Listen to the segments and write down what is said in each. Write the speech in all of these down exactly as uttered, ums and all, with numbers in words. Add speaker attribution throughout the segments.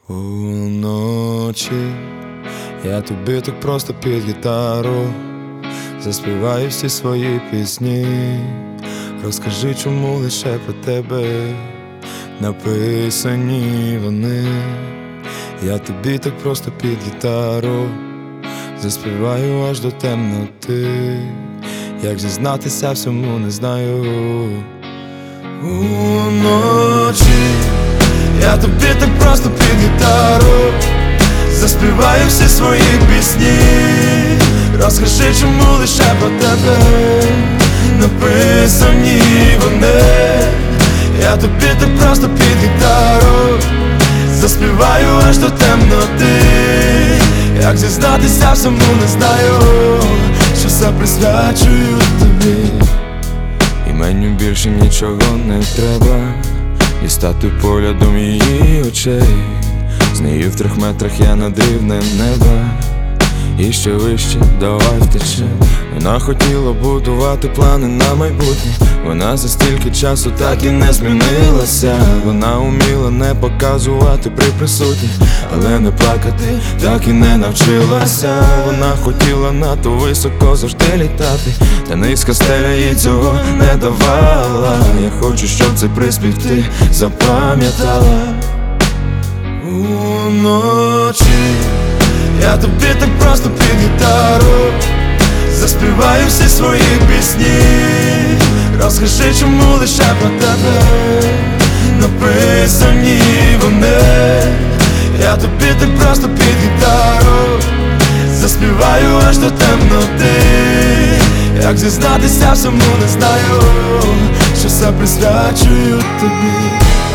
Speaker 1: Уночі я тобі так просто під гітару заспіваю всі свої пісні. Розкажи, чому лише про тебе написані вони. Я тобі так просто під гітару заспіваю аж до темноти. Як зізнатися всьому не знаю. Уночі я тобі так просто під гітару заспіваю всі свої пісні. Розкажи, чому лише про тебе написані вони. Я тобі так просто під гітару заспіваю аж до темноти. Як зізнатися всьому не знаю, що все присвячую тобі. І мені більше нічого не треба, і стати поглядом її очей. З нею в трьох метрах я над рівнем неба, і ще вище, давай втече. Вона хотіла будувати плани на майбутнє. Вона за стільки часу так і не змінилася. Вона уміла не показувати при присутніх, але не плакати так і не навчилася. Вона хотіла надто високо завжди літати, та низька стеля їй цього не давала. Я хочу, щоб цей приспів ти запам'ятала. Уночі я тобі так просто під гітару заспіваю всі свої пісні. Розкажи, чому лише про тебе написані вони. Я тобі так просто під гітару заспіваю аж до темноти. Як зізнатися всьому не знаю, що все присвячую тобі.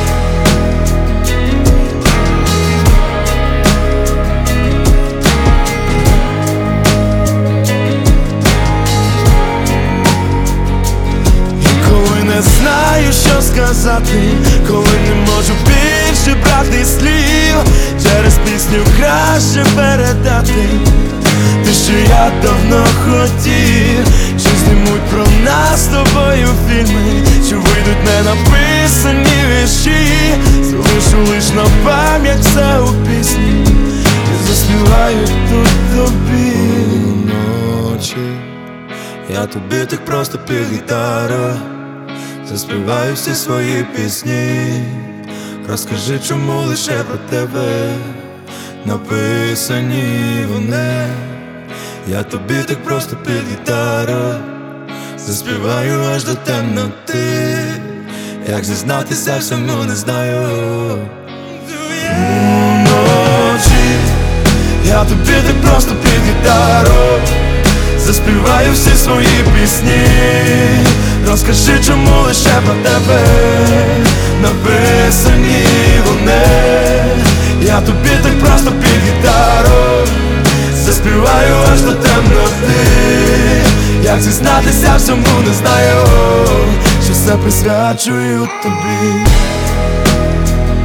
Speaker 1: Не знаю, що сказати, коли не можу більше брати слів. Через пісню краще передати те, що я давно хотів. Що знімуть про нас з тобою фільми, що вийдуть не написані вірші. Залишу лиш на пам'ять все у пісні і заспіваю тут тобі. Вночі я тобі так просто під гітару заспіваю всі свої пісні. Розкажи, чому лише про тебе написані вони. Я тобі так просто під гітару заспіваю аж до темноти. Як зізнатися всьому не знаю. Уночі я тобі так просто під гітару заспіваю всі свої пісні. Розкажи, чому лише про тебе написані вони. Я тобі так просто під гітару заспіваю аж до темноти. Як зізнатися всьому не знаю, що все присвячую тобі.